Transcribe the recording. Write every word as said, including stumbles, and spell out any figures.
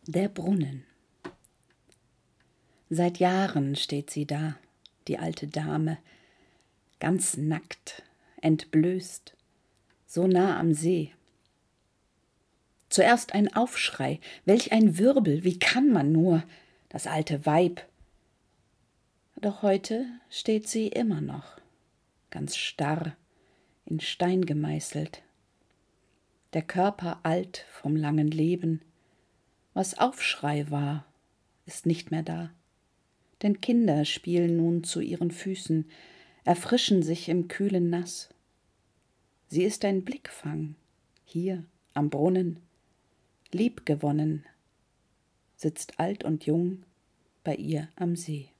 Der Brunnen. Seit Jahren steht sie da, die alte Dame, ganz nackt, entblößt, so nah am See. Zuerst ein Aufschrei, welch ein Wirbel, wie kann man nur, das alte Weib. Doch heute steht sie immer noch, ganz starr, in Stein gemeißelt. Der Körper alt vom langen Leben. Was Aufschrei war, ist nicht mehr da. Denn Kinder spielen nun zu ihren Füßen, erfrischen sich im kühlen Nass. Sie ist ein Blickfang, hier am Brunnen, liebgewonnen, sitzt alt und jung bei ihr am See.